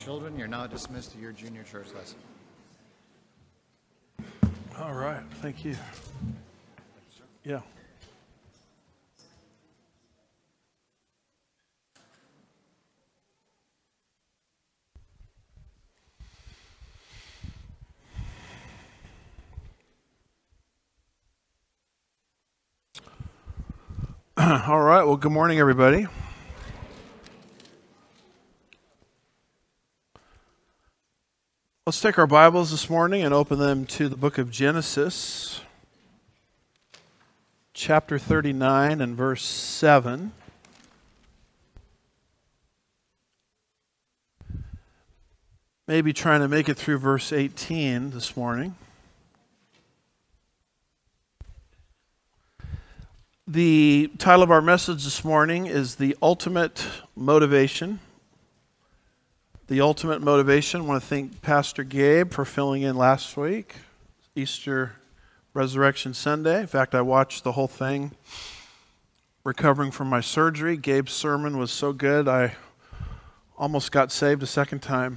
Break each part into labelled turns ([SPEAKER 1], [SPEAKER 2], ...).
[SPEAKER 1] Children, you're now dismissed to your junior church lesson.
[SPEAKER 2] All right, thank you. Yeah. All right, well, good morning, everybody. Let's take our Bibles this morning and open them to the book of Genesis, chapter 39 and verse 7. Maybe trying to make it through verse 18 this morning. The title of our message this morning is The Ultimate Motivation. The Ultimate Motivation. I want to thank Pastor Gabe for filling in last week, Easter Resurrection Sunday. In fact, I watched the whole thing recovering from my surgery. Gabe's sermon was so good, I almost got saved a second time.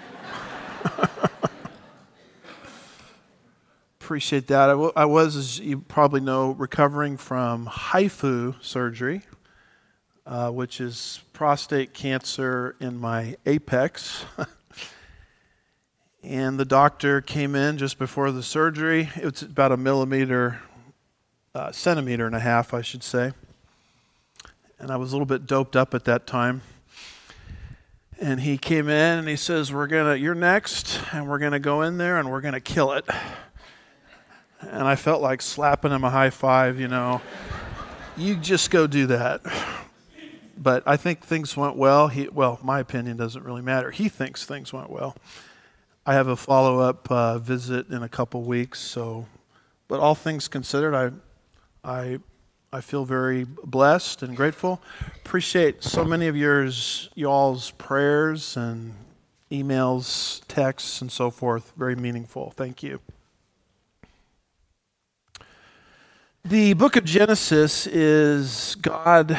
[SPEAKER 2] Appreciate that. I was, as you probably know, recovering from HIFU surgery, which is prostate cancer in my apex. And the doctor came in just before the surgery. It's about centimeter and a half, I should say. And I was a little bit doped up at that time. And he came in and he says, you're next, and we're gonna go in there and we're gonna kill it. And I felt like slapping him a high five, You just go do that. But I think things went well. My opinion doesn't really matter. He thinks things went well. I have a follow-up visit in a couple weeks. But all things considered, I feel very blessed and grateful. Appreciate so many of y'all's prayers and emails, texts, and so forth. Very meaningful. Thank you. The book of Genesis is God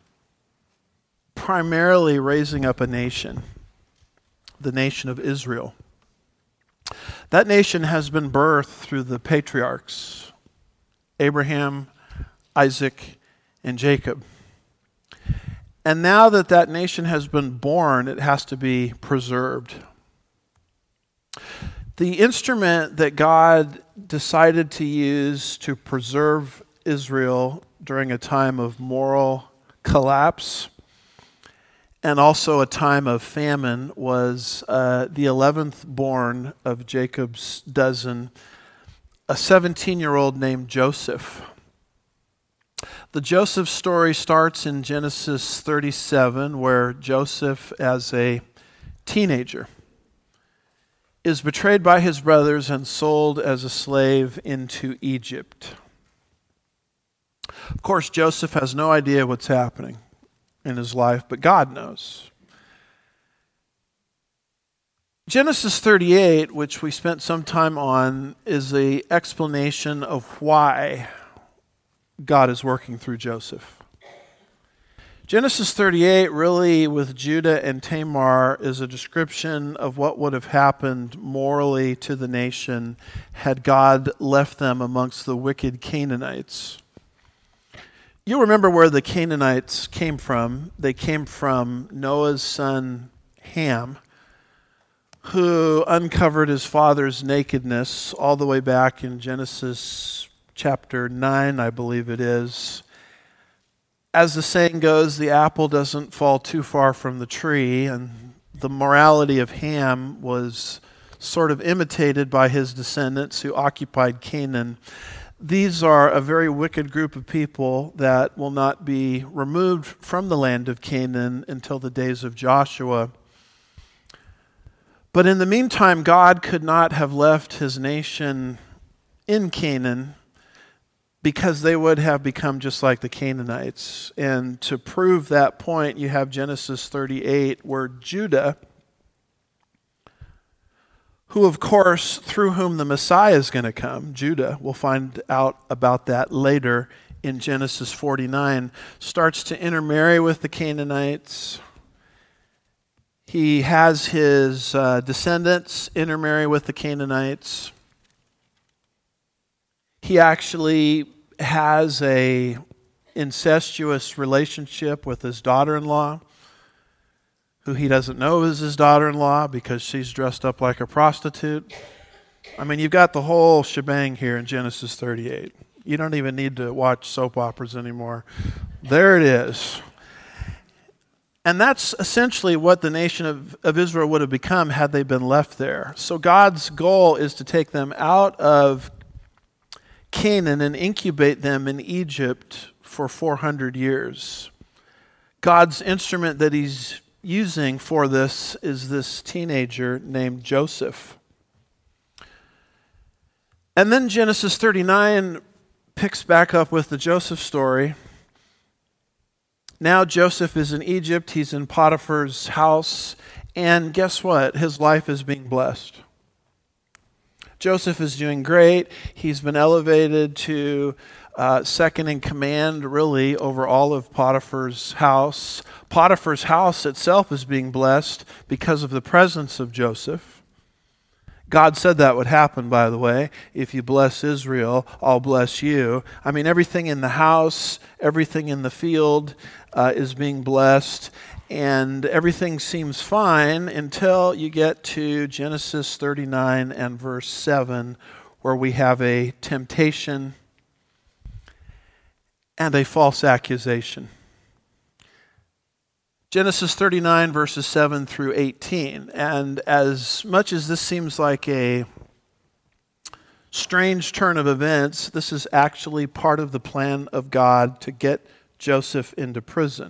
[SPEAKER 2] primarily raising up a nation, the nation of Israel. That nation has been birthed through the patriarchs, Abraham, Isaac, and Jacob. And now that nation has been born, it has to be preserved. The instrument that God decided to use to preserve Israel during a time of moral collapse and also a time of famine was the 11th born of Jacob's dozen, a 17-year-old named Joseph. The Joseph story starts in Genesis 37, where Joseph, as a teenager, is betrayed by his brothers and sold as a slave into Egypt. Of course, Joseph has no idea what's happening in his life, but God knows. Genesis 38, which we spent some time on, is the explanation of why God is working through Joseph. Genesis 38, really, with Judah and Tamar, is a description of what would have happened morally to the nation had God left them amongst the wicked Canaanites. You'll remember where the Canaanites came from. They came from Noah's son Ham, who uncovered his father's nakedness all the way back in Genesis chapter 9, I believe it is. As the saying goes, the apple doesn't fall too far from the tree, and the morality of Ham was sort of imitated by his descendants who occupied Canaan. These are a very wicked group of people that will not be removed from the land of Canaan until the days of Joshua. But in the meantime, God could not have left his nation in Canaan because they would have become just like the Canaanites. And to prove that point, you have Genesis 38, where Judah, who of course, through whom the Messiah is going to come, Judah, we'll find out about that later in Genesis 49, starts to intermarry with the Canaanites. He has his descendants intermarry with the Canaanites. He actually has a incestuous relationship with his daughter-in-law, who he doesn't know is his daughter-in-law because she's dressed up like a prostitute. I mean, you've got the whole shebang here in Genesis 38. You don't even need to watch soap operas anymore. There it is. And that's essentially what the nation of Israel would have become had they been left there. So God's goal is to take them out of Canaan and incubate them in Egypt for 400 years. God's instrument that he's using for this is this teenager named Joseph. And then Genesis 39 picks back up with the Joseph story. Now Joseph is in Egypt, he's in Potiphar's house, and guess what? His life is being blessed. Joseph is doing great. He's been elevated to second in command, really, over all of Potiphar's house. Potiphar's house itself is being blessed because of the presence of Joseph. God said that would happen, by the way. If you bless Israel, I'll bless you. I mean, everything in the house, everything in the field is being blessed, and everything seems fine until you get to Genesis 39 and verse 7, where we have a temptation and a false accusation. Genesis 39, verses 7 through 18. And as much as this seems like a strange turn of events, this is actually part of the plan of God to get Joseph into prison.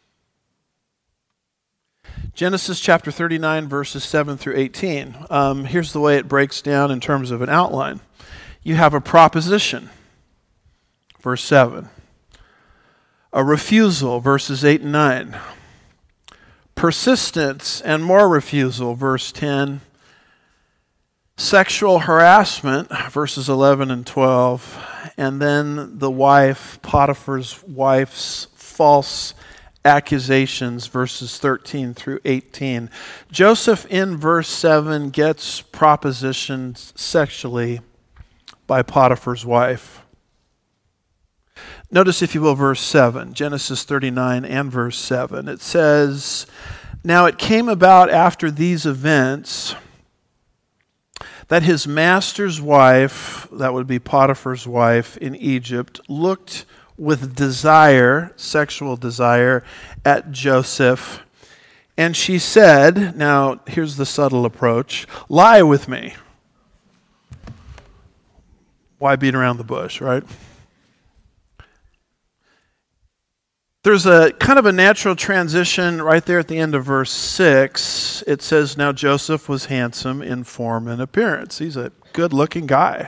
[SPEAKER 2] Genesis chapter 39, verses 7 through 18. Here's the way it breaks down in terms of an outline. You have a proposition, verse 7. A refusal, verses 8 and 9. Persistence and more refusal, verse 10. Sexual harassment, verses 11 and 12. And then the wife, Potiphar's wife's false accusations, verses 13 through 18. Joseph, in verse 7, gets propositioned sexually by Potiphar's wife. Notice, if you will, verse 7, Genesis 39 and verse 7. It says, "Now it came about after these events that his master's wife," that would be Potiphar's wife in Egypt, "looked with desire," sexual desire, "at Joseph. And she said," now here's the subtle approach, "Lie with me." Why beat around the bush, right? There's a kind of a natural transition right there at the end of verse 6. It says, "Now Joseph was handsome in form and appearance." He's a good-looking guy.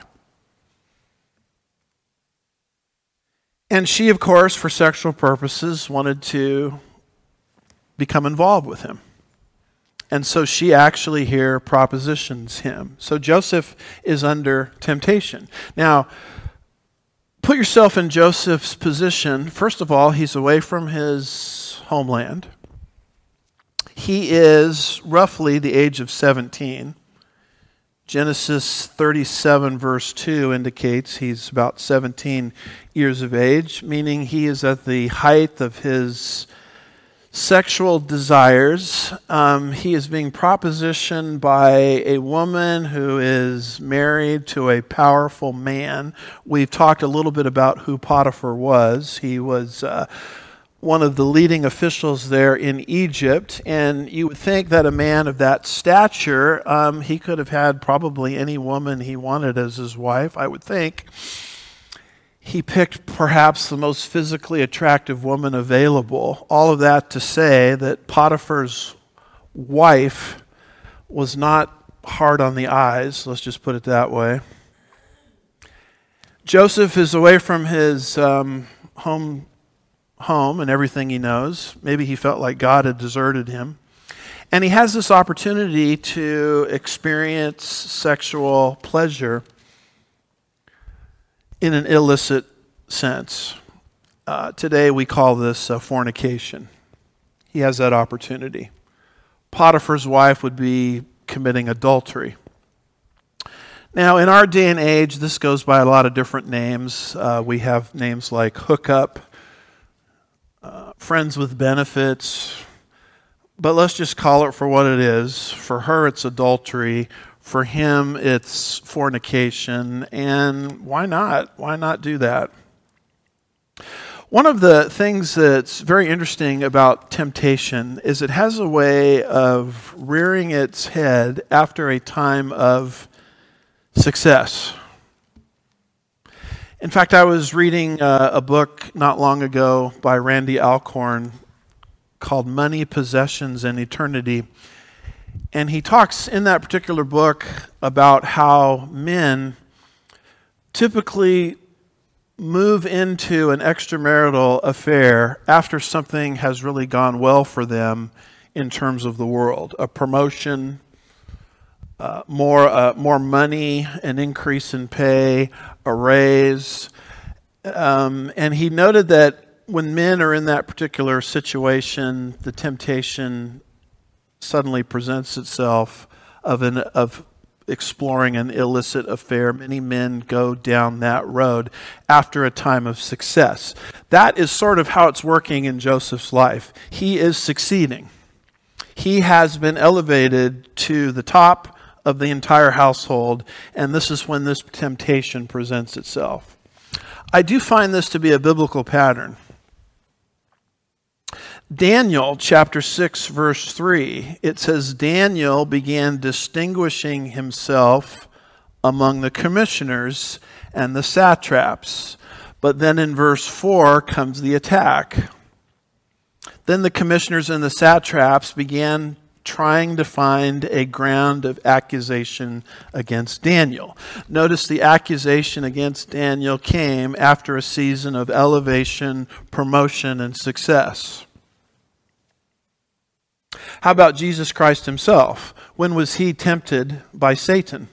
[SPEAKER 2] And she, of course, for sexual purposes, wanted to become involved with him. And so she actually here propositions him. So Joseph is under temptation. Now, put yourself in Joseph's position. First of all, he's away from his homeland. He is roughly the age of 17. Genesis 37 verse 2 indicates he's about 17 years of age, meaning he is at the height of his sexual desires. He is being propositioned by a woman who is married to a powerful man. We've talked a little bit about who Potiphar was. He was one of the leading officials there in Egypt, and you would think that a man of that stature, he could have had probably any woman he wanted as his wife, I would think. He picked perhaps the most physically attractive woman available. All of that to say that Potiphar's wife was not hard on the eyes, let's just put it that way. Joseph is away from his home and everything he knows. Maybe he felt like God had deserted him. And he has this opportunity to experience sexual pleasure in an illicit sense. Today we call this fornication. He has that opportunity. Potiphar's wife would be committing adultery. Now, in our day and age, this goes by a lot of different names. We have names like hookup, friends with benefits, but let's just call it for what it is. For her, it's adultery. For him, it's fornication. And why not? Why not do that? One of the things that's very interesting about temptation is it has a way of rearing its head after a time of success. In fact, I was reading a book not long ago by Randy Alcorn called Money, Possessions, and Eternity. And he talks in that particular book about how men typically move into an extramarital affair after something has really gone well for them in terms of the world. A promotion, more money, an increase in pay, a raise. And he noted that when men are in that particular situation, the temptation suddenly presents itself of exploring an illicit affair. Many men go down that road after a time of success. That is sort of how it's working in Joseph's life. He is succeeding. He has been elevated to the top of the entire household, and this is when this temptation presents itself. I do find this to be a biblical pattern. Daniel chapter 6 verse 3, it says, Daniel began distinguishing himself among the commissioners and the satraps. But then in verse 4 comes the attack. Then the commissioners and the satraps began trying to find a ground of accusation against Daniel. Notice the accusation against Daniel came after a season of elevation, promotion, and success. How about Jesus Christ himself? When was he tempted by Satan?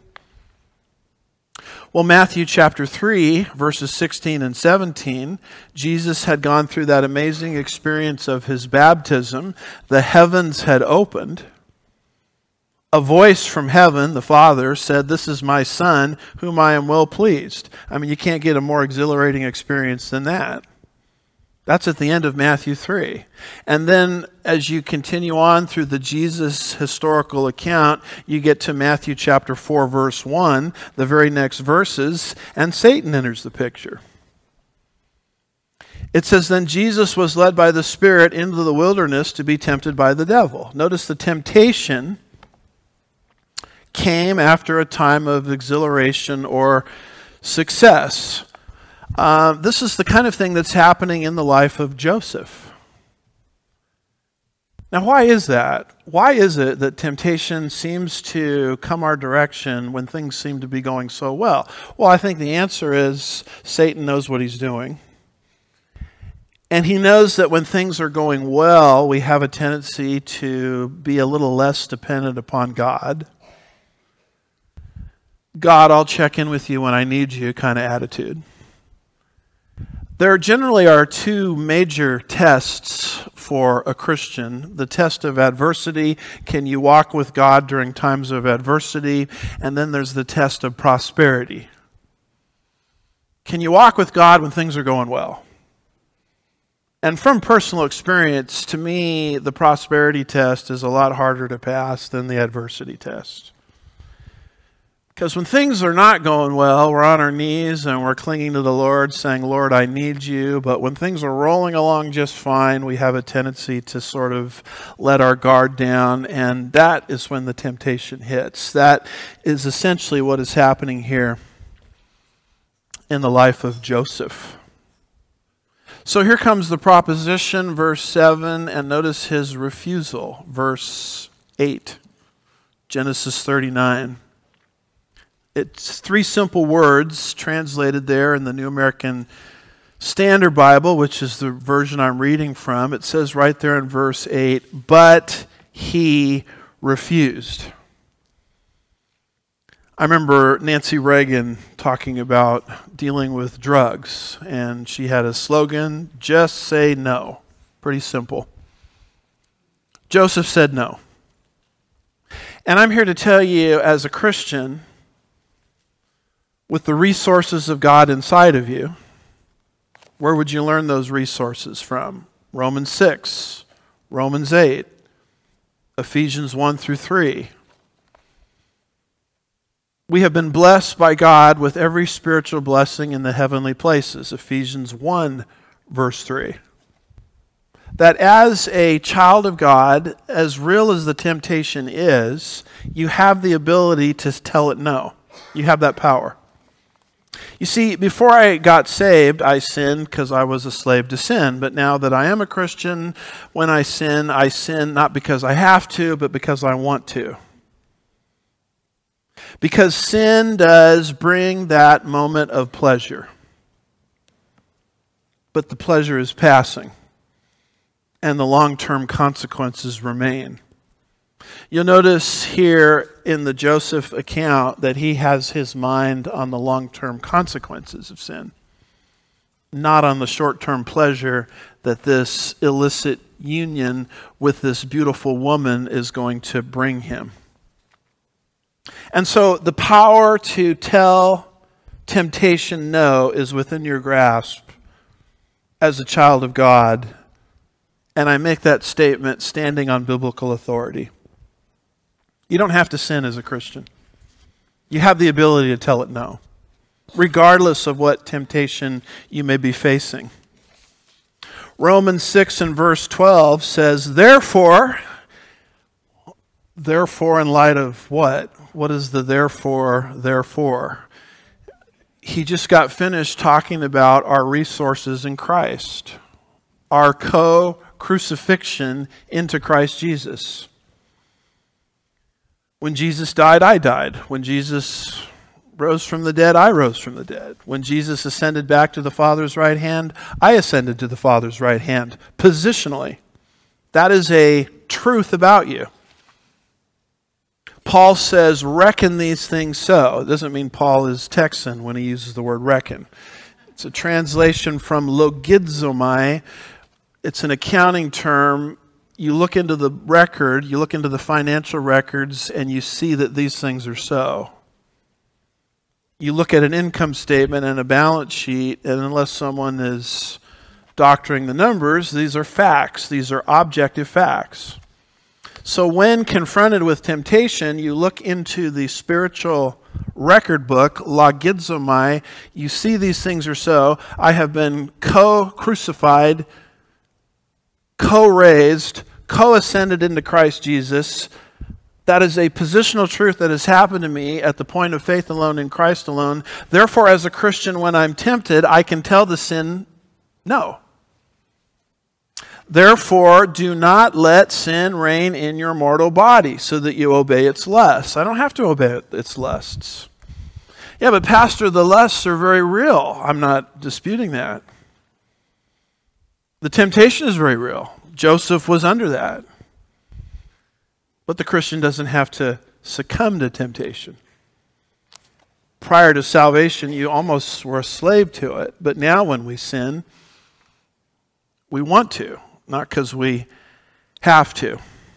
[SPEAKER 2] Well, Matthew chapter 3, verses 16 and 17, Jesus had gone through that amazing experience of his baptism. The heavens had opened. A voice from heaven, the Father, said, "This is my Son, whom I am well pleased." I mean, you can't get a more exhilarating experience than that. That's at the end of Matthew 3. And then as you continue on through the Jesus historical account, you get to Matthew chapter 4, verse 1, the very next verses, and Satan enters the picture. It says, "Then Jesus was led by the Spirit into the wilderness to be tempted by the devil." Notice the temptation came after a time of exhilaration or success. This is the kind of thing that's happening in the life of Joseph. Now, why is that? Why is it that temptation seems to come our direction when things seem to be going so well? Well, I think the answer is Satan knows what he's doing. And he knows that when things are going well, we have a tendency to be a little less dependent upon God. God, I'll check in with you when I need you kind of attitude. There generally are two major tests for a Christian. The test of adversity. Can you walk with God during times of adversity? And then there's the test of prosperity. Can you walk with God when things are going well? And from personal experience, to me, the prosperity test is a lot harder to pass than the adversity test. Because when things are not going well, we're on our knees and we're clinging to the Lord, saying, "Lord, I need you." But when things are rolling along just fine, we have a tendency to sort of let our guard down, and that is when the temptation hits. That is essentially what is happening here in the life of Joseph. So here comes the proposition, verse 7, and notice his refusal, verse 8, Genesis 39. It's three simple words translated there in the New American Standard Bible, which is the version I'm reading from. It says right there in verse 8, "But he refused." I remember Nancy Reagan talking about dealing with drugs, and she had a slogan, "Just say no." Pretty simple. Joseph said no. And I'm here to tell you, as a Christian, with the resources of God inside of you, where would you learn those resources from? Romans 6, Romans 8, Ephesians 1 through 3. We have been blessed by God with every spiritual blessing in the heavenly places. Ephesians 1, verse 3. That as a child of God, as real as the temptation is, you have the ability to tell it no. You have that power. You see, before I got saved, I sinned because I was a slave to sin. But now that I am a Christian, when I sin not because I have to, but because I want to. Because sin does bring that moment of pleasure. But the pleasure is passing, and the long-term consequences remain. You'll notice here in the Joseph account that he has his mind on the long-term consequences of sin, not on the short-term pleasure that this illicit union with this beautiful woman is going to bring him. And so the power to tell temptation no is within your grasp as a child of God. And I make that statement standing on biblical authority. You don't have to sin as a Christian. You have the ability to tell it no, regardless of what temptation you may be facing. Romans 6 and verse 12 says, Therefore in light of what? What is the therefore? He just got finished talking about our resources in Christ, our co-crucifixion into Christ Jesus. When Jesus died, I died. When Jesus rose from the dead, I rose from the dead. When Jesus ascended back to the Father's right hand, I ascended to the Father's right hand, positionally. That is a truth about you. Paul says, reckon these things so. It doesn't mean Paul is Texan when he uses the word reckon. It's a translation from logizomai. It's an accounting term. You look into the record, you look into the financial records, and you see that these things are so. You look at an income statement and a balance sheet, and unless someone is doctoring the numbers, these are facts. These are objective facts. So when confronted with temptation, you look into the spiritual record book, logizomai, you see these things are so. I have been co-crucified, co-raised, co-ascended into Christ Jesus. That is a positional truth that has happened to me at the point of faith alone in Christ alone. Therefore, as a Christian, when I'm tempted, I can tell the sin no. Therefore, do not let sin reign in your mortal body so that you obey its lusts. I don't have to obey its lusts. Yeah, but Pastor, the lusts are very real. I'm not disputing that. The temptation is very real. Joseph was under that. But the Christian doesn't have to succumb to temptation. Prior to salvation, you almost were a slave to it. But now when we sin, we want to, not because we have to.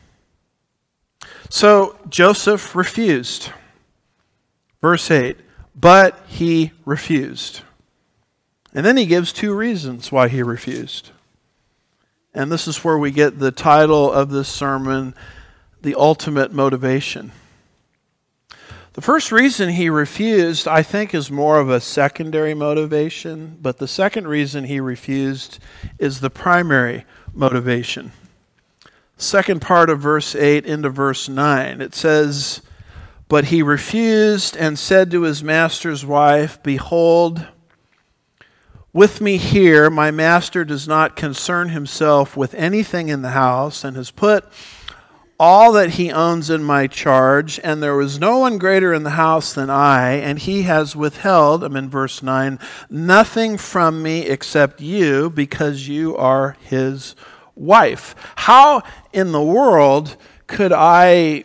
[SPEAKER 2] So Joseph refused. Verse 8, but he refused. And then he gives two reasons why he refused. And this is where we get the title of this sermon, The Ultimate Motivation. The first reason he refused, I think, is more of a secondary motivation, but the second reason he refused is the primary motivation. Second part of verse 8 into verse 9, it says, but he refused and said to his master's wife, behold, with me here, my master does not concern himself with anything in the house and has put all that he owns in my charge, and there was no one greater in the house than I, and he has withheld, I'm in verse 9, nothing from me except you, because you are his wife. How in the world could I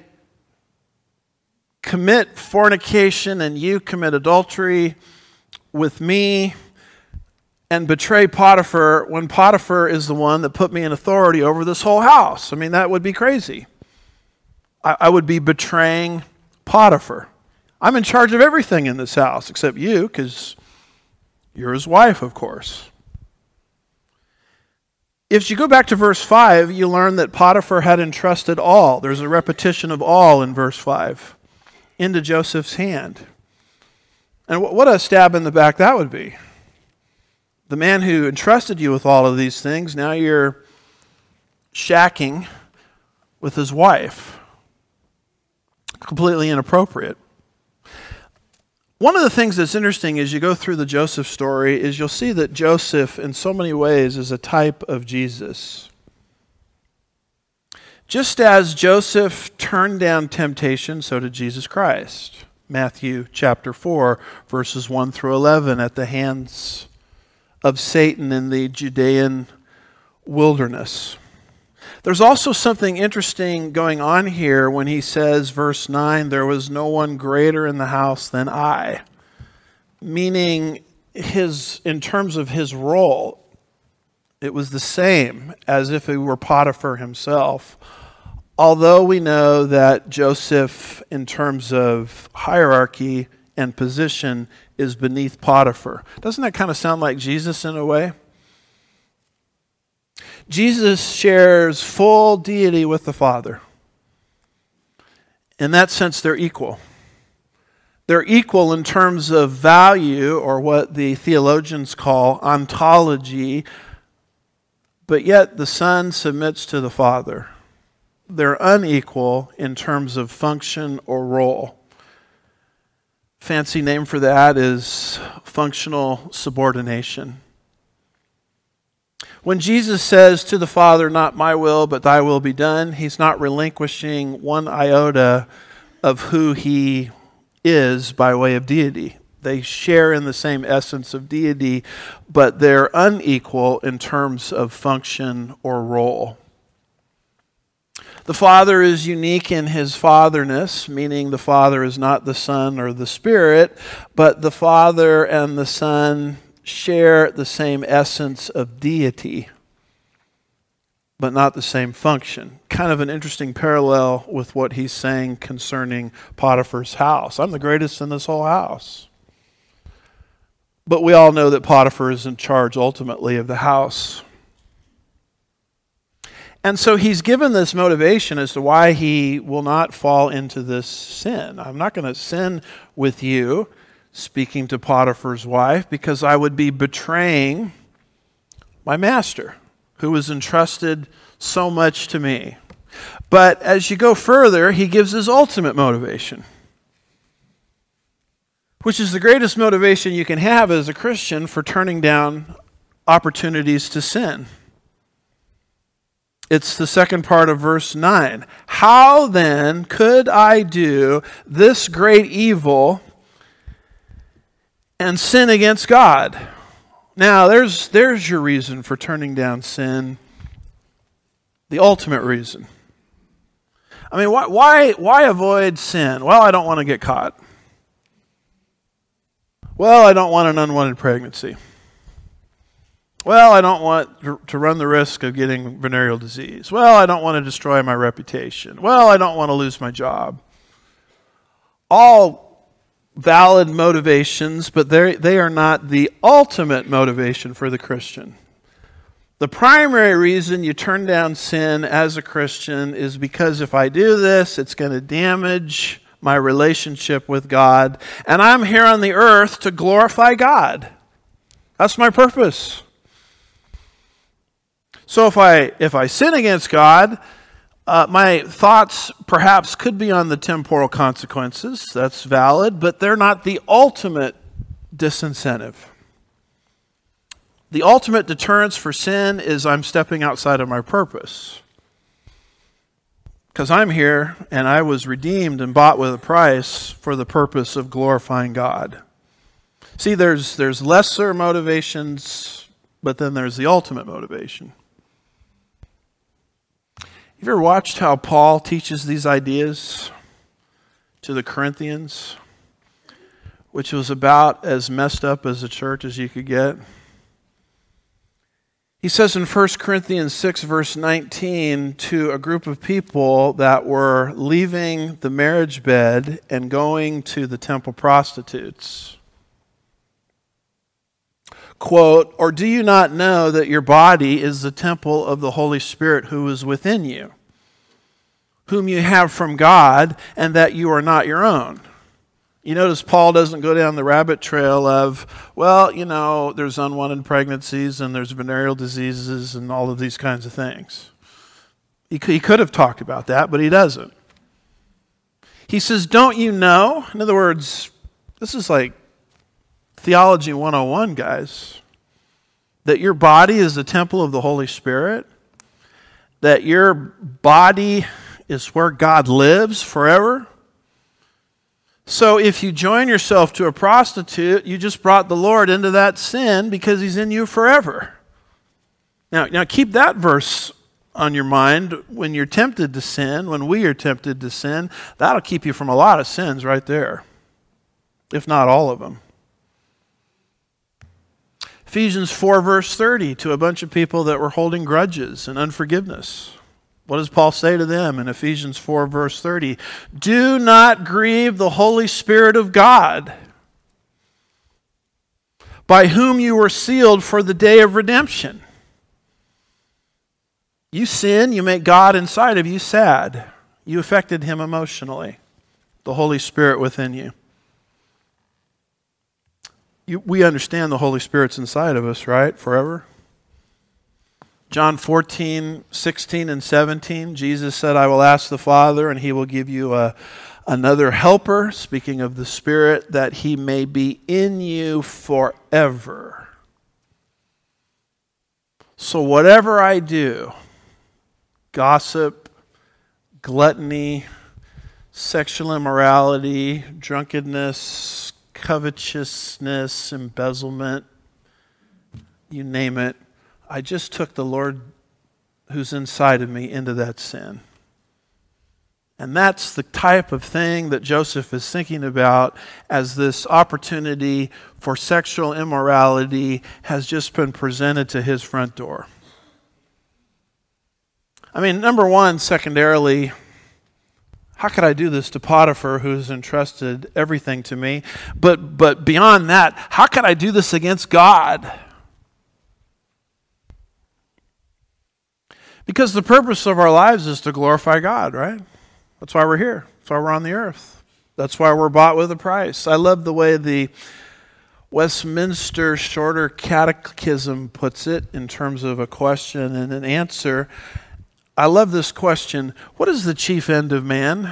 [SPEAKER 2] commit fornication and you commit adultery with me and betray Potiphar when Potiphar is the one that put me in authority over this whole house? I mean, that would be crazy. I would be betraying Potiphar. I'm in charge of everything in this house except you, because you're his wife, of course. If you go back to verse 5, you learn that Potiphar had entrusted all. There's a repetition of all in verse 5 into Joseph's hand. And what a stab in the back that would be. The man who entrusted you with all of these things, now you're shacking with his wife. Completely inappropriate. One of the things that's interesting as you go through the Joseph story is you'll see that Joseph, in so many ways, is a type of Jesus. Just as Joseph turned down temptation, so did Jesus Christ. Matthew chapter 4, verses 1 through 11, at the hands of Satan in the Judean wilderness. There's also something interesting going on here when he says, verse 9, there was no one greater in the house than I. Meaning, in terms of his role, it was the same as if he were Potiphar himself. Although we know that Joseph, in terms of hierarchy and position, is beneath Potiphar. Doesn't that kind of sound like Jesus in a way? Jesus shares full deity with the Father. In that sense, they're equal. They're equal in terms of value, or what the theologians call ontology, but yet the Son submits to the Father. They're unequal in terms of function or role. Fancy name for that is functional subordination. When Jesus says to the Father, not my will, but thy will be done, he's not relinquishing one iota of who he is by way of deity. They share in the same essence of deity, but they're unequal in terms of function or role. The Father is unique in his fatherness, meaning the Father is not the Son or the Spirit, but the Father and the Son share the same essence of deity, but not the same function. Kind of an interesting parallel with what he's saying concerning Potiphar's house. I'm the greatest in this whole house. But we all know that Potiphar is in charge ultimately of the house. And so he's given this motivation as to why he will not fall into this sin. I'm not going to sin with you, speaking to Potiphar's wife, because I would be betraying my master, who was entrusted so much to me. But as you go further, he gives his ultimate motivation, which is the greatest motivation you can have as a Christian for turning down opportunities to sin. It's the second part of verse 9. How then could I do this great evil and sin against God? Now, there's your reason for turning down sin. The ultimate reason. I mean, why avoid sin? Well, I don't want to get caught. Well, I don't want an unwanted pregnancy. Well, I don't want to run the risk of getting venereal disease. Well, I don't want to destroy my reputation. Well, I don't want to lose my job. All valid motivations, but they are not the ultimate motivation for the Christian. The primary reason you turn down sin as a Christian is because if I do this, it's going to damage my relationship with God, and I'm here on the earth to glorify God. That's my purpose. So if I sin against God, my thoughts perhaps could be on the temporal consequences. That's valid, but they're not the ultimate disincentive. The ultimate deterrence for sin is I'm stepping outside of my purpose. Because I'm here and I was redeemed and bought with a price for the purpose of glorifying God. See, there's lesser motivations, but then there's the ultimate motivation. Have you ever watched how Paul teaches these ideas to the Corinthians, which was about as messed up as a church as you could get? He says in 1 Corinthians 6, verse 19, to a group of people that were leaving the marriage bed and going to the temple prostitutes, quote, "Or do you not know that your body is the temple of the Holy Spirit who is within you, whom you have from God, and that you are not your own?" You notice Paul doesn't go down the rabbit trail of, well, there's unwanted pregnancies and there's venereal diseases and all of these kinds of things. He could have talked about that, but he doesn't. He says, don't you know? In other words, this is like Theology 101, guys. That your body is the temple of the Holy Spirit. That your body is where God lives forever. So if you join yourself to a prostitute, you just brought the Lord into that sin because he's in you forever. Now keep that verse on your mind when you're tempted to sin, when we are tempted to sin. That'll keep you from a lot of sins right there, if not all of them. Ephesians 4, verse 30, to a bunch of people that were holding grudges and unforgiveness. What does Paul say to them in Ephesians 4, verse 30? Do not grieve the Holy Spirit of God, by whom you were sealed for the day of redemption. You sin, you make God inside of you sad. You affected him emotionally, the Holy Spirit within you. We understand the Holy Spirit's inside of us, right? Forever. John 14, 16, and 17, Jesus said, I will ask the Father, and he will give you another helper, speaking of the Spirit, that he may be in you forever. So whatever I do, gossip, gluttony, sexual immorality, drunkenness, covetousness, embezzlement, you name it, I just took the Lord who's inside of me into that sin. And that's the type of thing that Joseph is thinking about as this opportunity for sexual immorality has just been presented to his front door. I mean, number one, secondarily, how could I do this to Potiphar, who's entrusted everything to me? But beyond that, how could I do this against God? Because the purpose of our lives is to glorify God, right? That's why we're here. That's why we're on the earth. That's why we're bought with a price. I love the way the Westminster Shorter Catechism puts it in terms of a question and an answer. I love this question. What is the chief end of man?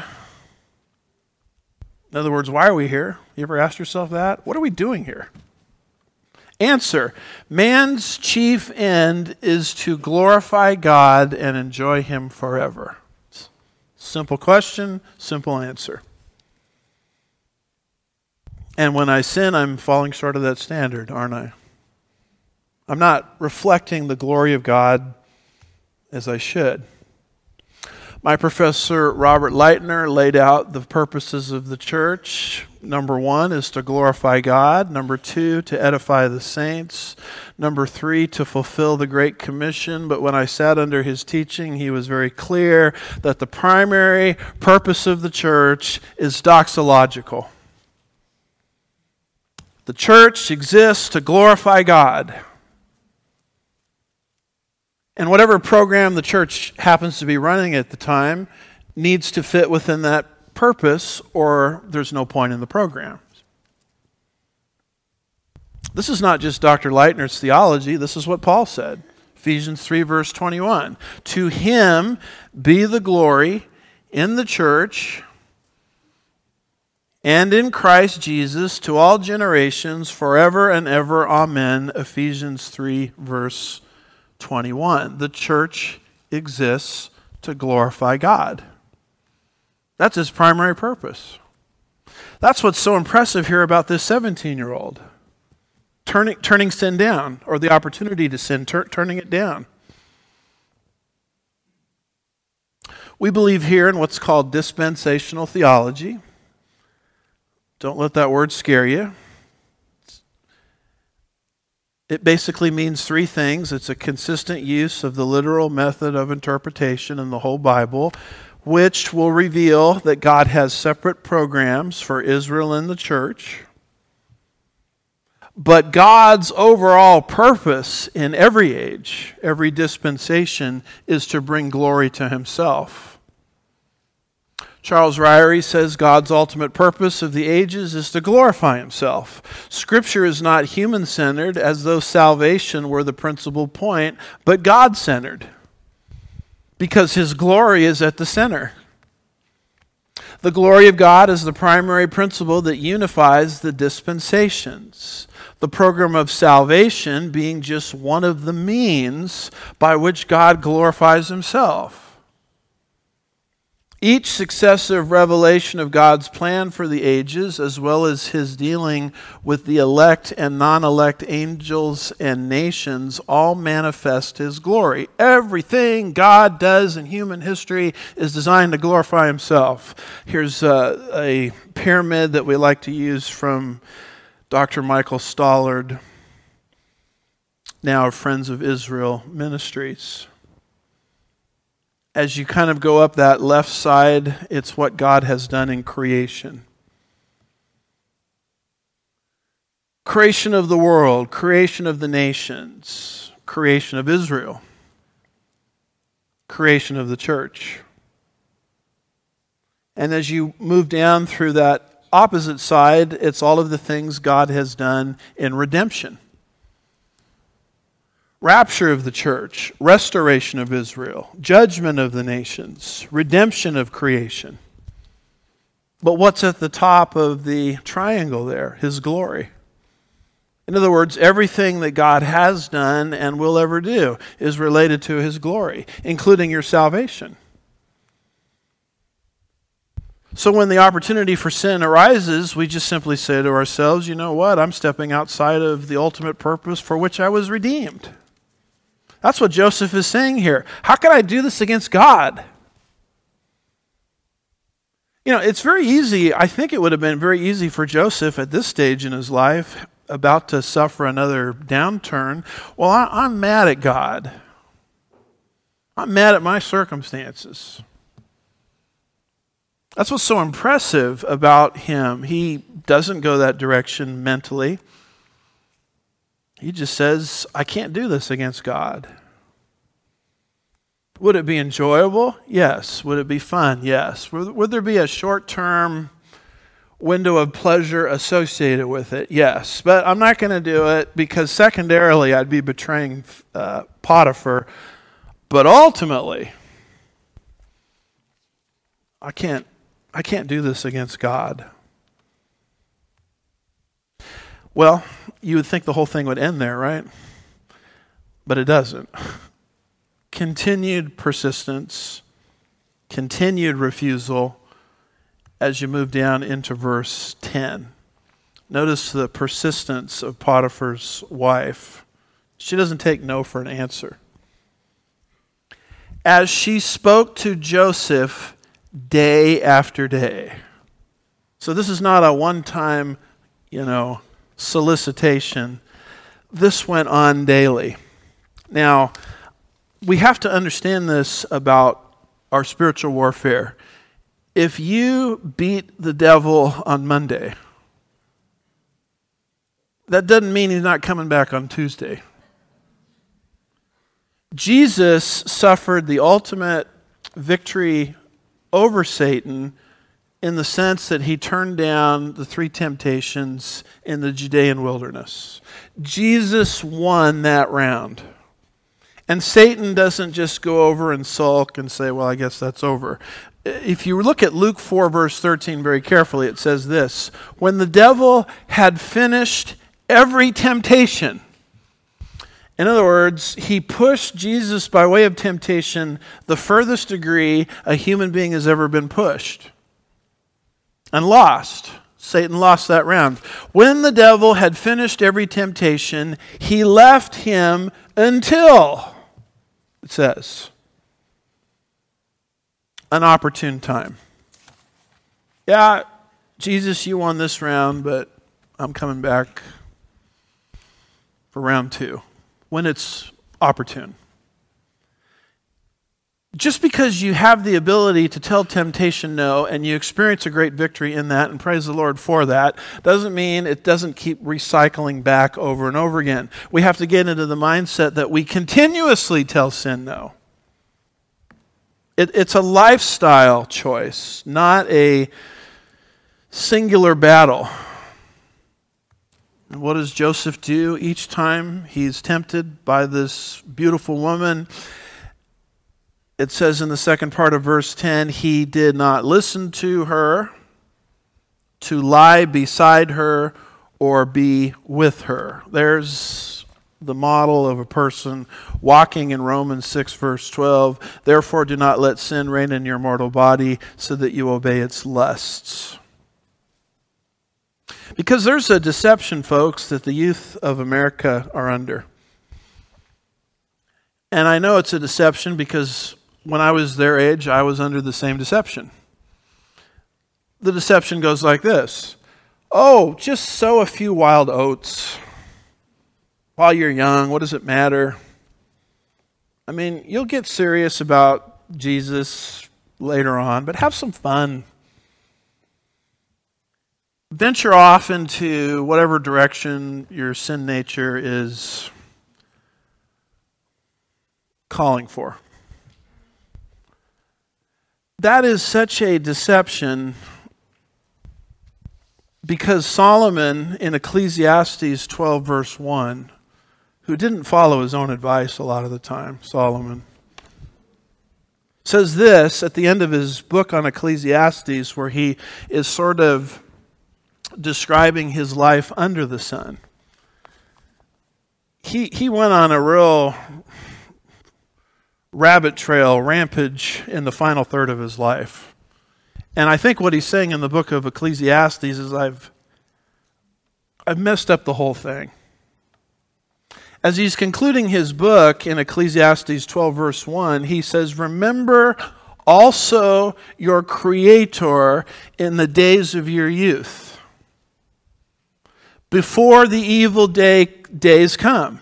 [SPEAKER 2] In other words, why are we here? You ever asked yourself that? What are we doing here? Answer, man's chief end is to glorify God and enjoy him forever. Simple question, simple answer. And when I sin, I'm falling short of that standard, aren't I? I'm not reflecting the glory of God as I should. My professor, Robert Leitner, laid out the purposes of the church. Number one is to glorify God. Number two, to edify the saints. Number three, to fulfill the Great Commission. But when I sat under his teaching, he was very clear that the primary purpose of the church is doxological. The church exists to glorify God. And whatever program the church happens to be running at the time needs to fit within that purpose, or there's no point in the program. This is not just Dr. Leitner's theology. This is what Paul said. Ephesians 3, verse 21. To him be the glory in the church and in Christ Jesus to all generations forever and ever. Amen. Ephesians 3, verse 21. The church exists to glorify God. That's his primary purpose. That's what's so impressive here about this 17-year-old. Turning sin down, or the opportunity to sin, turning it down. We believe here in what's called dispensational theology. Don't let that word scare you. It basically means three things. It's a consistent use of the literal method of interpretation in the whole Bible, which will reveal that God has separate programs for Israel and the church. But God's overall purpose in every age, every dispensation, is to bring glory to himself. Charles Ryrie says God's ultimate purpose of the ages is to glorify himself. Scripture is not human-centered, as though salvation were the principal point, but God-centered, because his glory is at the center. The glory of God is the primary principle that unifies the dispensations. The program of salvation being just one of the means by which God glorifies himself. Each successive revelation of God's plan for the ages, as well as his dealing with the elect and non-elect angels and nations, all manifest his glory. Everything God does in human history is designed to glorify himself. Here's a pyramid that we like to use from Dr. Michael Stollard, now of Friends of Israel Ministries. As you kind of go up that left side, it's what God has done in creation. Creation of the world, creation of the nations, creation of Israel, creation of the church. And as you move down through that opposite side, it's all of the things God has done in redemption. Rapture of the church, restoration of Israel, judgment of the nations, redemption of creation. But what's at the top of the triangle there? His glory. In other words, everything that God has done and will ever do is related to his glory, including your salvation. So when the opportunity for sin arises, we just simply say to ourselves, you know what? I'm stepping outside of the ultimate purpose for which I was redeemed. That's what Joseph is saying here. How can I do this against God? You know, it's very easy. I think it would have been very easy for Joseph at this stage in his life, about to suffer another downturn. Well, I'm mad at God. I'm mad at my circumstances. That's what's so impressive about him. He doesn't go that direction mentally. He just says, I can't do this against God. Would it be enjoyable? Yes. Would it be fun? Yes. Would there be a short-term window of pleasure associated with it? Yes. But I'm not going to do it because secondarily I'd be betraying Potiphar. But ultimately, I can't do this against God. Well, you would think the whole thing would end there, right? But it doesn't. Continued persistence, continued refusal as you move down into verse 10. Notice the persistence of Potiphar's wife. She doesn't take no for an answer. As she spoke to Joseph day after day. So this is not a one-time, solicitation. This went on daily. Now, we have to understand this about our spiritual warfare. If you beat the devil on Monday, that doesn't mean he's not coming back on Tuesday. Jesus suffered the ultimate victory over Satan in the sense that he turned down the three temptations in the Judean wilderness. Jesus won that round. And Satan doesn't just go over and sulk and say, well, I guess that's over. If you look at Luke 4, verse 13 very carefully, it says this: when the devil had finished every temptation. In other words, he pushed Jesus by way of temptation the furthest degree a human being has ever been pushed. And lost. Satan lost that round. When the devil had finished every temptation, he left him until, it says, an opportune time. Yeah, Jesus, you won this round, but I'm coming back for round two when it's opportune. Just because you have the ability to tell temptation no and you experience a great victory in that, and praise the Lord for that, doesn't mean it doesn't keep recycling back over and over again. We have to get into the mindset that we continuously tell sin no. It's a lifestyle choice, not a singular battle. And what does Joseph do each time he's tempted by this beautiful woman? It says in the second part of verse 10, he did not listen to her, to lie beside her, or be with her. There's the model of a person walking in Romans 6, verse 12. Therefore, do not let sin reign in your mortal body so that you obey its lusts. Because there's a deception, folks, that the youth of America are under. And I know it's a deception because when I was their age, I was under the same deception. The deception goes like this. Oh, just sow a few wild oats while you're young. What does it matter? I mean, you'll get serious about Jesus later on, but have some fun. Venture off into whatever direction your sin nature is calling for. That is such a deception because Solomon in Ecclesiastes 12 verse 1, who didn't follow his own advice a lot of the time, Solomon, says this at the end of his book on Ecclesiastes where he is sort of describing his life under the sun. He went on a real rabbit trail, rampage in the final third of his life. And I think what he's saying in the book of Ecclesiastes is I've messed up the whole thing. As he's concluding his book in Ecclesiastes 12 verse 1, he says, remember also your Creator in the days of your youth, before the evil days come.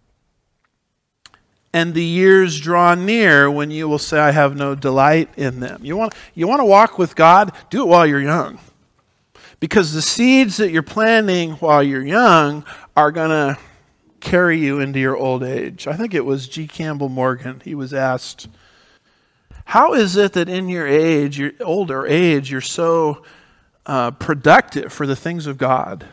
[SPEAKER 2] And the years draw near when you will say, I have no delight in them. You want to walk with God? Do it while you're young. Because the seeds that you're planting while you're young are going to carry you into your old age. I think it was G. Campbell Morgan. He was asked, how is it that in your age, your older age, you're so productive for the things of God?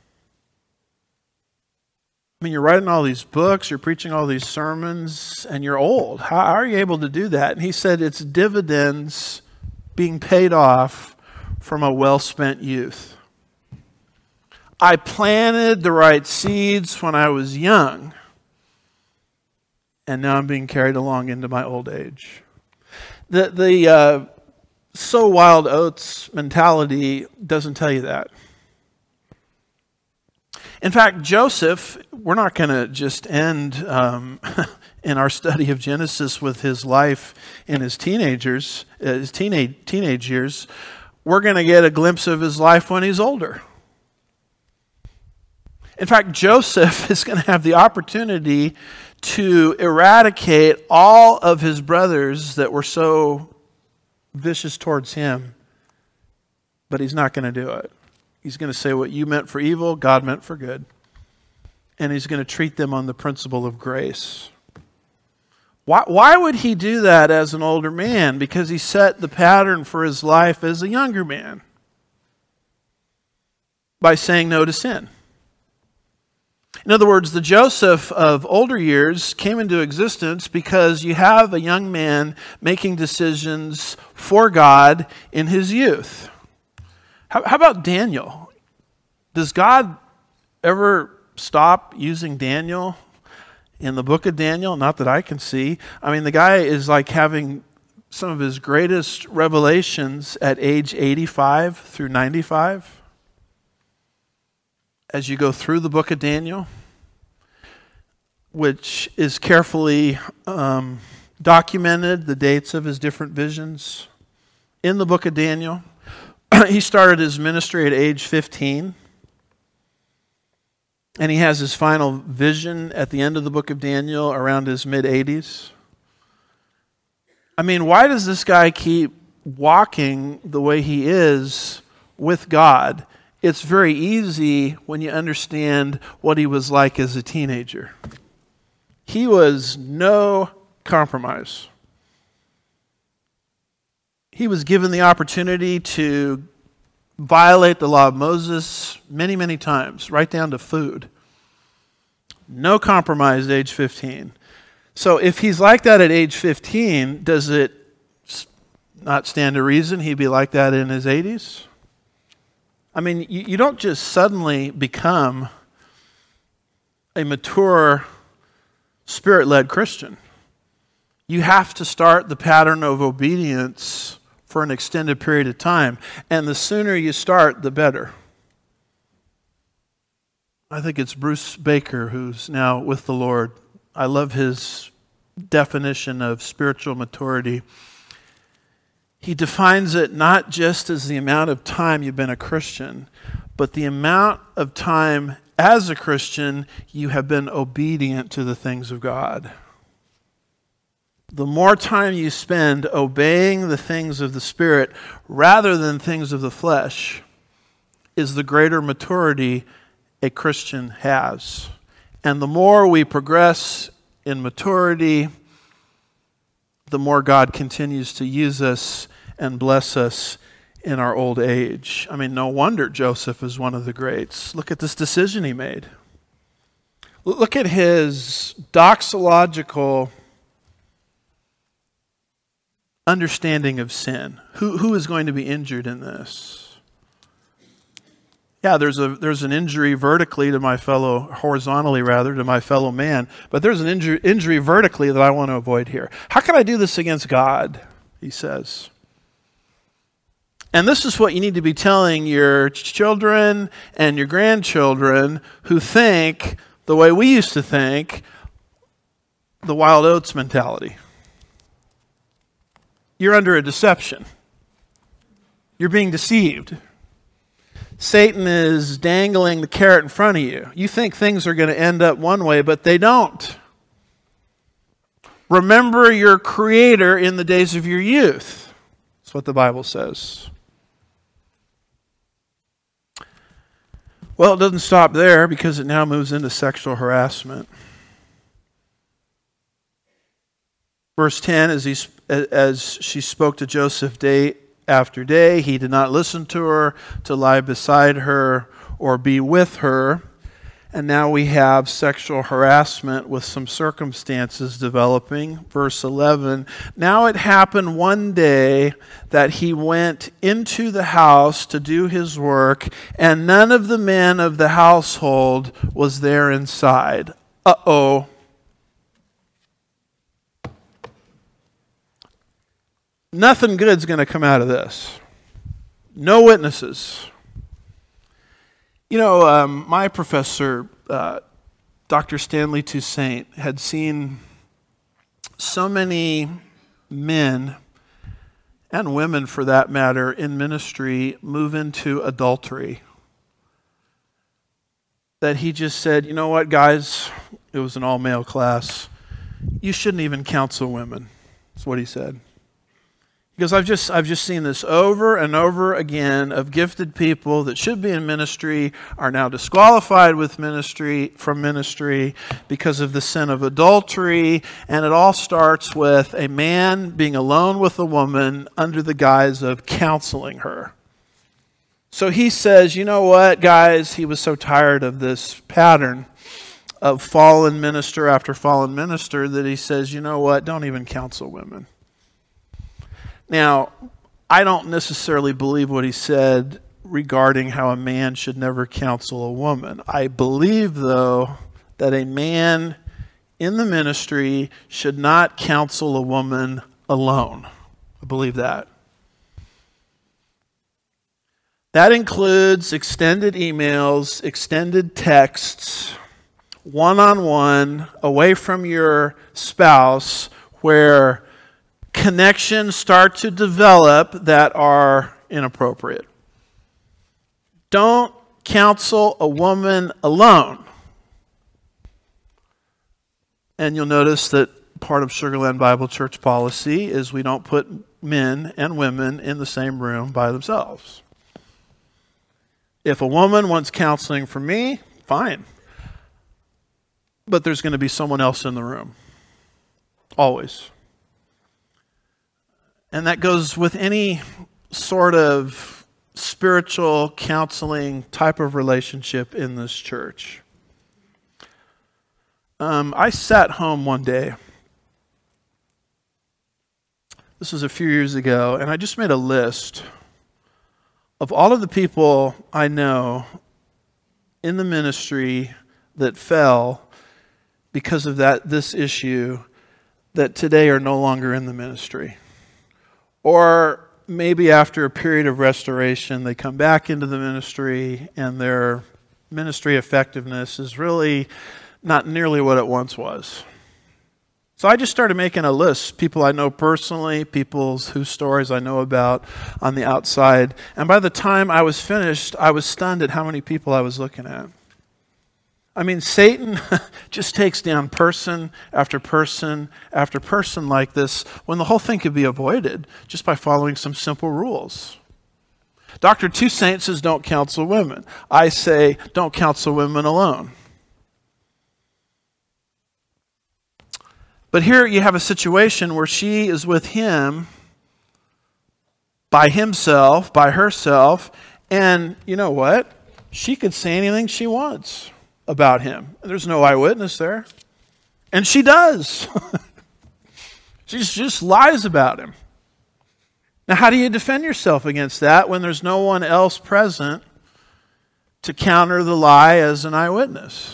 [SPEAKER 2] I mean, you're writing all these books, you're preaching all these sermons, and you're old. How are you able to do that? And he said it's dividends being paid off from a well-spent youth. I planted the right seeds when I was young, and now I'm being carried along into my old age. The sow wild oats mentality doesn't tell you that. In fact, Joseph, we're not going to just end in our study of Genesis with his life in his teenage years. We're going to get a glimpse of his life when he's older. In fact, Joseph is going to have the opportunity to eradicate all of his brothers that were so vicious towards him, but he's not going to do it. He's going to say what you meant for evil, God meant for good. And he's going to treat them on the principle of grace. Why would he do that as an older man? Because he set the pattern for his life as a younger man by saying no to sin. In other words, the Joseph of older years came into existence because you have a young man making decisions for God in his youth. How about Daniel? Does God ever stop using Daniel in the book of Daniel? Not that I can see. I mean, the guy is like having some of his greatest revelations at age 85 through 95. As you go through the book of Daniel, which is carefully documented, the dates of his different visions in the book of Daniel. He started his ministry at age 15. And he has his final vision at the end of the book of Daniel around his mid-80s. I mean, why does this guy keep walking the way he is with God? It's very easy when you understand what he was like as a teenager. He was no compromise. He was given the opportunity to violate the law of Moses many, many times, right down to food. No compromise at age 15. So if he's like that at age 15, does it not stand to reason he'd be like that in his 80s? I mean, you don't just suddenly become a mature, Spirit-led Christian. You have to start the pattern of obedience for an extended period of time. And the sooner you start, the better. I think it's Bruce Baker who's now with the Lord. I love his definition of spiritual maturity. He defines it not just as the amount of time you've been a Christian, but the amount of time as a Christian you have been obedient to the things of God. The more time you spend obeying the things of the Spirit rather than things of the flesh is the greater maturity a Christian has. And the more we progress in maturity, the more God continues to use us and bless us in our old age. I mean, no wonder Joseph is one of the greats. Look at this decision he made. Look at his doxological understanding of sin. Who is going to be injured in this? Yeah, there's an injury vertically to my fellow, horizontally rather, to my fellow man, but there's an injury vertically that I want to avoid here. How can I do this against God? He says. And this is what you need to be telling your children and your grandchildren who think the way we used to think, the wild oats mentality. You're under a deception. You're being deceived. Satan is dangling the carrot in front of you. You think things are going to end up one way, but they don't. Remember your Creator in the days of your youth. That's what the Bible says. Well, it doesn't stop there because it now moves into sexual harassment. Verse 10, as she spoke to Joseph day after day, he did not listen to her, to lie beside her, or be with her. And now we have sexual harassment with some circumstances developing. Verse 11, now it happened one day that he went into the house to do his work, and none of the men of the household was there inside. Uh-oh. Nothing good's going to come out of this. No witnesses. You know, my professor, Dr. Stanley Toussaint, had seen so many men, and women for that matter, in ministry move into adultery that he just said, you know what, guys, it was an all-male class, you shouldn't even counsel women. That's what he said. Because I've just seen this over and over again of gifted people that should be in ministry are now disqualified from ministry because of the sin of adultery, and it all starts with a man being alone with a woman under the guise of counseling her. So he says, you know what, guys, he was so tired of this pattern of fallen minister after fallen minister that he says, you know what, don't even counsel women. Now, I don't necessarily believe what he said regarding how a man should never counsel a woman. I believe, though, that a man in the ministry should not counsel a woman alone. I believe that. That includes extended emails, extended texts, one-on-one, away from your spouse, where connections start to develop that are inappropriate. Don't counsel a woman alone. And you'll notice that part of Sugarland Bible Church policy is we don't put men and women in the same room by themselves. If a woman wants counseling from me, fine. But there's going to be someone else in the room. Always. And that goes with any sort of spiritual counseling type of relationship in this church. I sat home one day. This was a few years ago, and I just made a list of all of the people I know in the ministry that fell because of this issue that today are no longer in the ministry. Or maybe after a period of restoration, they come back into the ministry and their ministry effectiveness is really not nearly what it once was. So I just started making a list, people I know personally, people whose stories I know about on the outside. And by the time I was finished, I was stunned at how many people I was looking at. I mean, Satan just takes down person after person after person like this when the whole thing could be avoided just by following some simple rules. Dr. Toussaint says don't counsel women. I say don't counsel women alone. But here you have a situation where she is with him by himself, by herself, and you know what? She could say anything she wants about him. There's no eyewitness there. And she does. She just lies about him. Now, how do you defend yourself against that when there's no one else present to counter the lie as an eyewitness?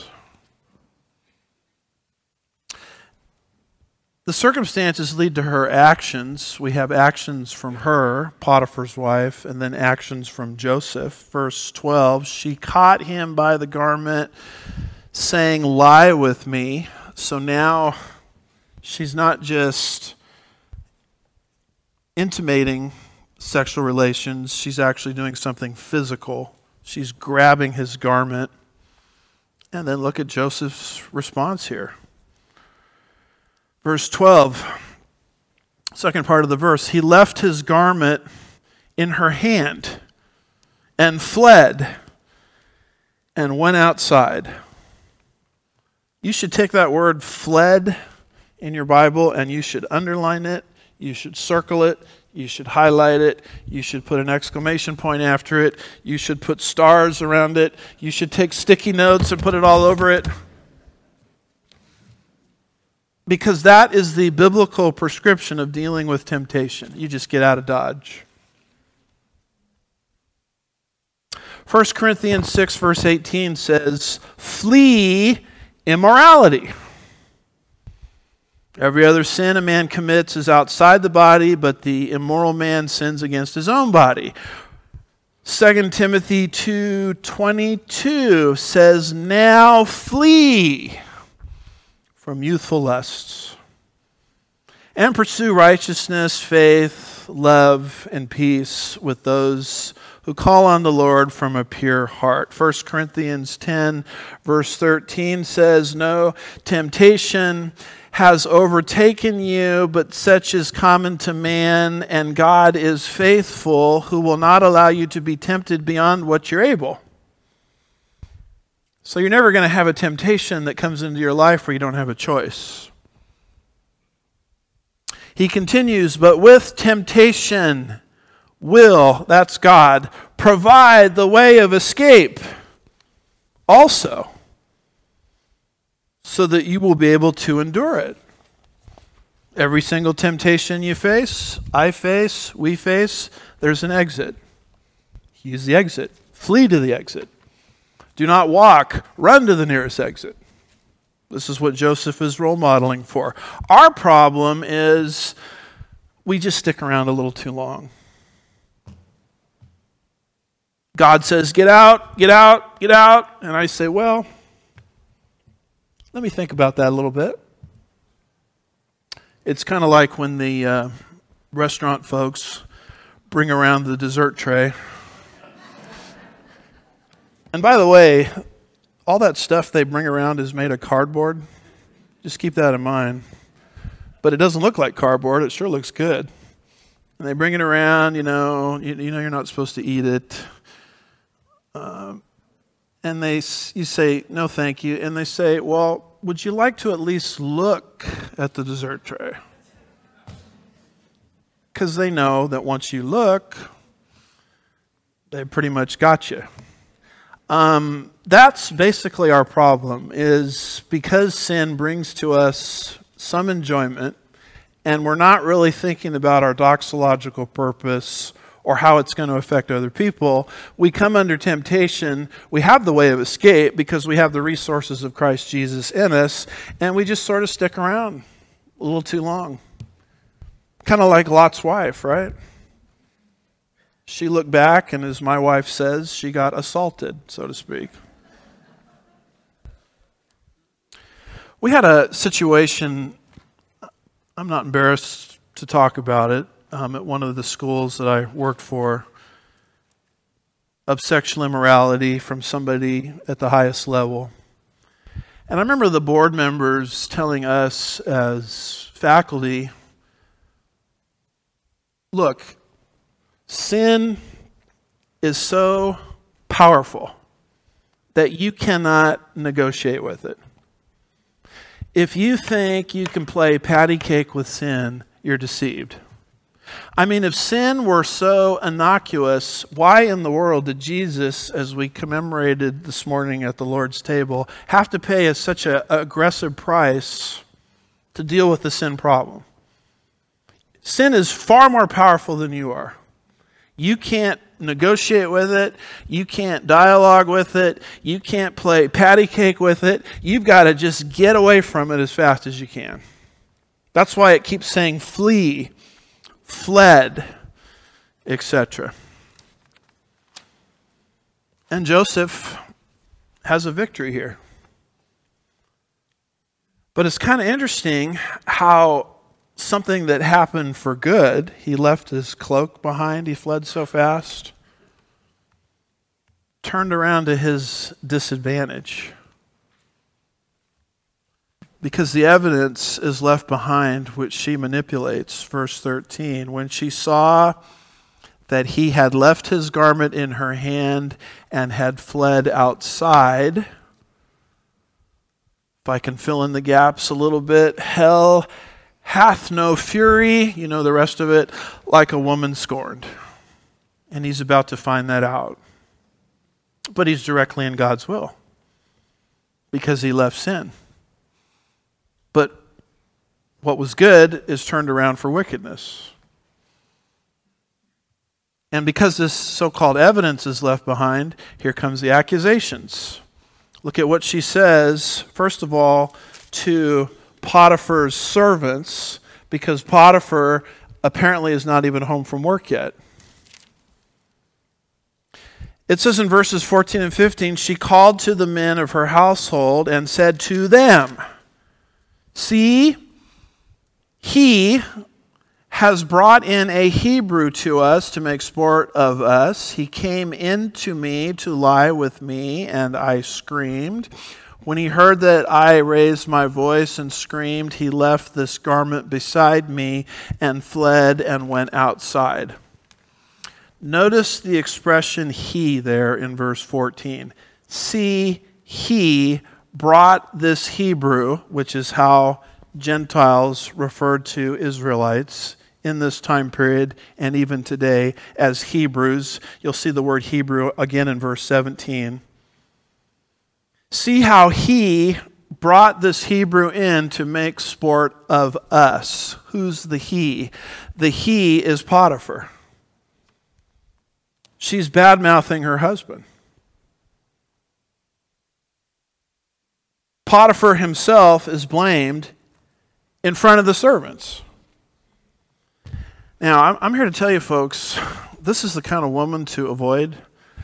[SPEAKER 2] The circumstances lead to her actions. We have actions from her, Potiphar's wife, and then actions from Joseph. Verse 12, she caught him by the garment, saying, "Lie with me." So now she's not just intimating sexual relations, she's actually doing something physical. She's grabbing his garment. And then look at Joseph's response here. Verse 12, second part of the verse, he left his garment in her hand and fled and went outside. You should take that word fled in your Bible and you should underline it, you should circle it, you should highlight it, you should put an exclamation point after it, you should put stars around it, you should take sticky notes and put it all over it. Because that is the biblical prescription of dealing with temptation. You just get out of Dodge. 1 Corinthians 6 verse 18 says, "Flee immorality. Every other sin a man commits is outside the body, but the immoral man sins against his own body." 2 Timothy 2:22 says, "Now flee from youthful lusts, and pursue righteousness, faith, love, and peace with those who call on the Lord from a pure heart." 1 Corinthians 10, verse 13 says, "No temptation has overtaken you, but such is common to man, and God is faithful, who will not allow you to be tempted beyond what you're able." So you're never going to have a temptation that comes into your life where you don't have a choice. He continues, "But with temptation will," that's God, "provide the way of escape also, so that you will be able to endure it." Every single temptation you face, I face, we face, there's an exit. Use the exit. Flee to the exit. Do not walk, run to the nearest exit. This is what Joseph is role modeling for. Our problem is we just stick around a little too long. God says, "Get out, get out, get out." And I say, well, let me think about that a little bit. It's kind of like when the restaurant folks bring around the dessert tray. And by the way, all that stuff they bring around is made of cardboard. Just keep that in mind. But it doesn't look like cardboard. It sure looks good. And they bring it around, you know you're not supposed to eat it. And you say, no, thank you. And they say, well, would you like to at least look at the dessert tray? Because they know that once you look, they pretty much got you. That's basically our problem, is because sin brings to us some enjoyment, and we're not really thinking about our doxological purpose or how it's going to affect other people, we come under temptation. We have the way of escape because we have the resources of Christ Jesus in us, and we just sort of stick around a little too long. Kind of like Lot's wife, right? She looked back, and as my wife says, she got assaulted, so to speak. We had a situation, I'm not embarrassed to talk about it, at one of the schools that I worked for, of sexual immorality from somebody at the highest level. And I remember the board members telling us as faculty, look, sin is so powerful that you cannot negotiate with it. If you think you can play patty cake with sin, you're deceived. I mean, if sin were so innocuous, why in the world did Jesus, as we commemorated this morning at the Lord's table, have to pay such an aggressive price to deal with the sin problem? Sin is far more powerful than you are. You can't negotiate with it. You can't dialogue with it. You can't play patty cake with it. You've got to just get away from it as fast as you can. That's why it keeps saying flee, fled, etc. And Joseph has a victory here. But it's kind of interesting how something that happened for good, he left his cloak behind, he fled so fast, turned around to his disadvantage. Because the evidence is left behind, which she manipulates. Verse 13, when she saw that he had left his garment in her hand and had fled outside. If I can fill in the gaps a little bit. Hell hath no fury, you know the rest of it, like a woman scorned. And he's about to find that out. But he's directly in God's will. Because he left sin. But what was good is turned around for wickedness. And because this so-called evidence is left behind, here comes the accusations. Look at what she says, first of all, to Potiphar's servants, because Potiphar apparently is not even home from work yet. It says in verses 14 and 15, she called to the men of her household and said to them, see, he has brought in a Hebrew to us to make sport of us. He came in to me to lie with me, and I screamed. When he heard that I raised my voice and screamed, he left this garment beside me and fled and went outside. Notice the expression he there in verse 14. See, he brought this Hebrew, which is how Gentiles referred to Israelites in this time period and even today as Hebrews. You'll see the word Hebrew again in verse 17. See how he brought this Hebrew in to make sport of us. Who's the he? The he is Potiphar. She's bad-mouthing her husband. Potiphar himself is blamed in front of the servants. Now, I'm here to tell you folks, this is the kind of woman to avoid.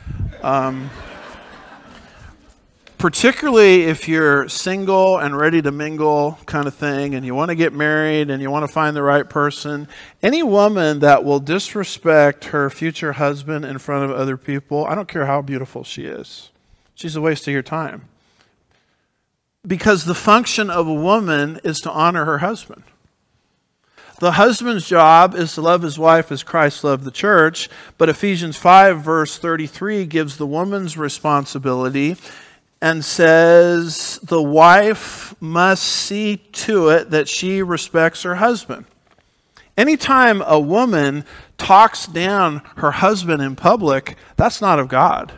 [SPEAKER 2] Particularly if you're single and ready to mingle kind of thing, and you want to get married and you want to find the right person. Any woman that will disrespect her future husband in front of other people, I don't care how beautiful she is. She's a waste of your time. Because the function of a woman is to honor her husband. The husband's job is to love his wife as Christ loved the church, but Ephesians 5 verse 33 gives the woman's responsibility and says the wife must see to it that she respects her husband. Anytime a woman talks down her husband in public, that's not of God.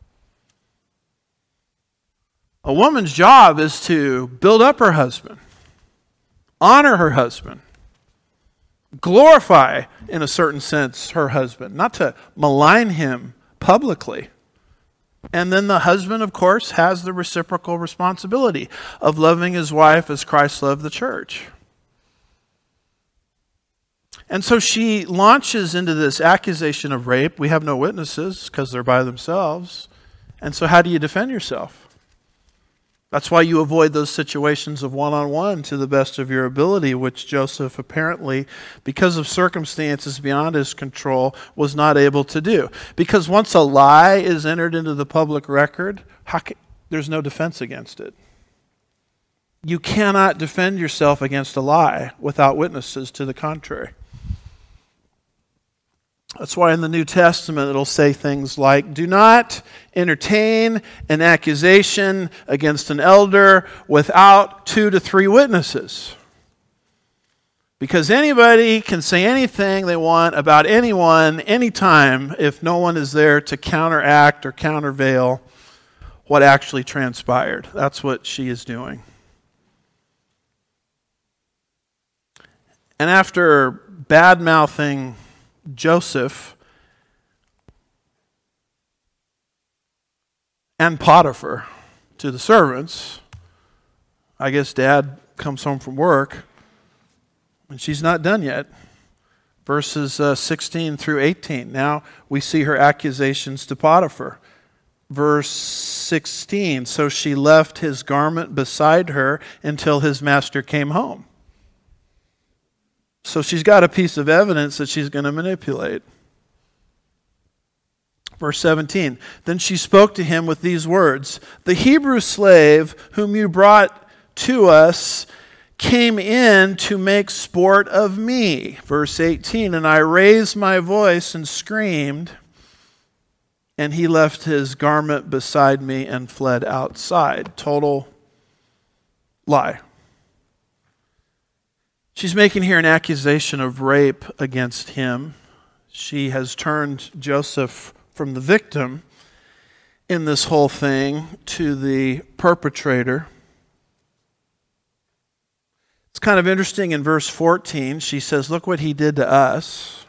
[SPEAKER 2] A woman's job is to build up her husband, honor her husband, glorify, in a certain sense, her husband, not to malign him publicly. And then the husband, of course, has the reciprocal responsibility of loving his wife as Christ loved the church. And so she launches into this accusation of rape. We have no witnesses because they're by themselves. And so how do you defend yourself? That's why you avoid those situations of one-on-one to the best of your ability, which Joseph apparently, because of circumstances beyond his control, was not able to do. Because once a lie is entered into the public record, there's no defense against it. You cannot defend yourself against a lie without witnesses to the contrary. That's why in the New Testament it'll say things like, do not entertain an accusation against an elder without 2 to 3 witnesses. Because anybody can say anything they want about anyone, anytime, if no one is there to counteract or countervail what actually transpired. That's what she is doing. And after bad-mouthing Joseph and Potiphar to the servants, I guess Dad comes home from work and she's not done yet. Verses 16 through 18. Now we see her accusations to Potiphar. Verse 16, so she left his garment beside her until his master came home. So she's got a piece of evidence that she's going to manipulate. Verse 17, then she spoke to him with these words, the Hebrew slave whom you brought to us came in to make sport of me. Verse 18, and I raised my voice and screamed, and he left his garment beside me and fled outside. Total lie. She's making here an accusation of rape against him. She has turned Joseph from the victim in this whole thing to the perpetrator. It's kind of interesting in verse 14. She says, look what he did to us.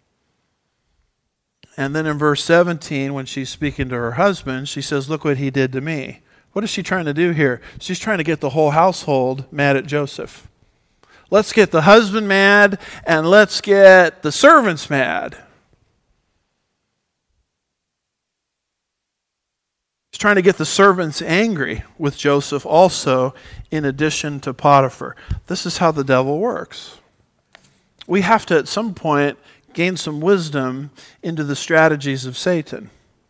[SPEAKER 2] And then in verse 17, when she's speaking to her husband, she says, look what he did to me. What is she trying to do here? She's trying to get the whole household mad at Joseph. Let's get the husband mad, and let's get the servants mad. He's trying to get the servants angry with Joseph also, in addition to Potiphar. This is how the devil works. We have to, at some point, gain some wisdom into the strategies of Satan.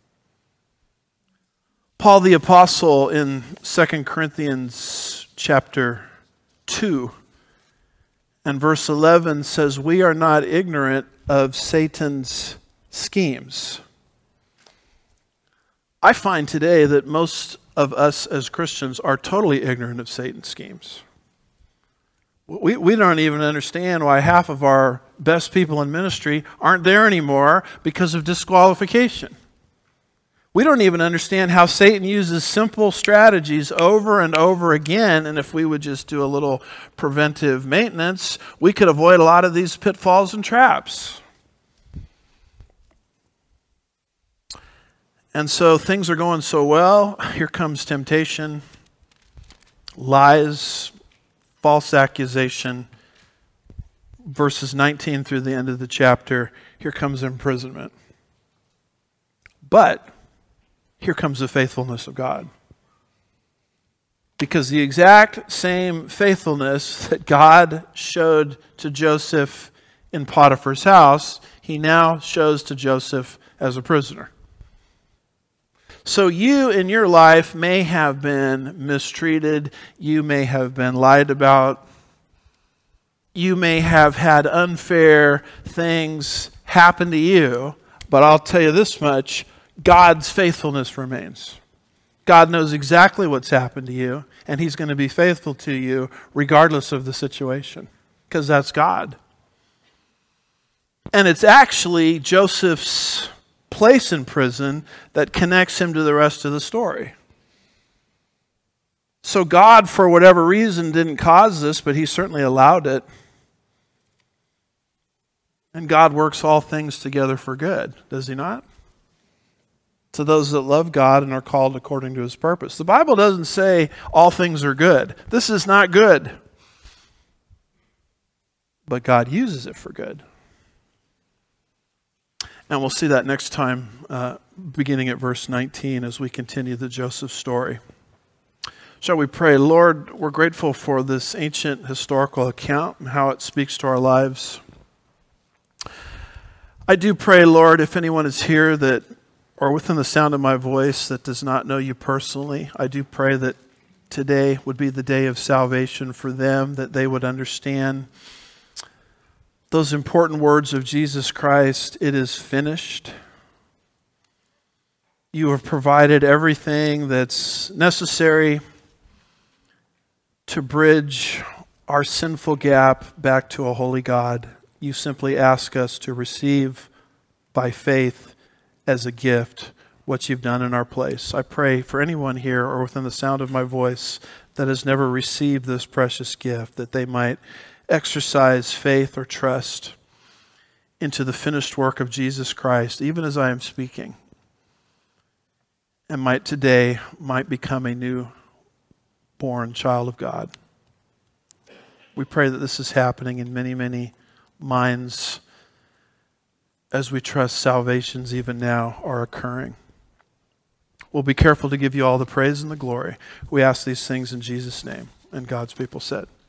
[SPEAKER 2] Paul the Apostle in 2 Corinthians chapter 2 and verse 11 says, we are not ignorant of Satan's schemes. I find today that most of us as Christians are totally ignorant of Satan's schemes. We don't even understand why half of our best people in ministry aren't there anymore because of disqualification. We don't even understand how Satan uses simple strategies over and over again, and if we would just do a little preventive maintenance, we could avoid a lot of these pitfalls and traps. And so things are going so well. Here comes temptation, lies, false accusation. Verses 19 through the end of the chapter, here comes imprisonment. But here comes the faithfulness of God. Because the exact same faithfulness that God showed to Joseph in Potiphar's house, he now shows to Joseph as a prisoner. So you in your life may have been mistreated. You may have been lied about. You may have had unfair things happen to you. But I'll tell you this much, God's faithfulness remains. God knows exactly what's happened to you, and He's going to be faithful to you regardless of the situation, because that's God. And it's actually Joseph's place in prison that connects him to the rest of the story. So God, for whatever reason, didn't cause this, but He certainly allowed it. And God works all things together for good, does He not? To those that love God and are called according to His purpose. The Bible doesn't say all things are good. This is not good. But God uses it for good. And we'll see that next time, beginning at verse 19, as we continue the Joseph story. Shall we pray? Lord, we're grateful for this ancient historical account and how it speaks to our lives. I do pray, Lord, if anyone is here that, or within the sound of my voice, that does not know You personally, I do pray that today would be the day of salvation for them, that they would understand those important words of Jesus Christ, it is finished. You have provided everything that's necessary to bridge our sinful gap back to a holy God. You simply ask us to receive by faith as a gift what You've done in our place. I pray for anyone here or within the sound of my voice that has never received this precious gift, that they might exercise faith or trust into the finished work of Jesus Christ, even as I am speaking, and might become a new born child of God. We pray that this is happening in many, many minds as we trust salvations even now are occurring. We'll be careful to give You all the praise and the glory. We ask these things in Jesus' name. And God's people said,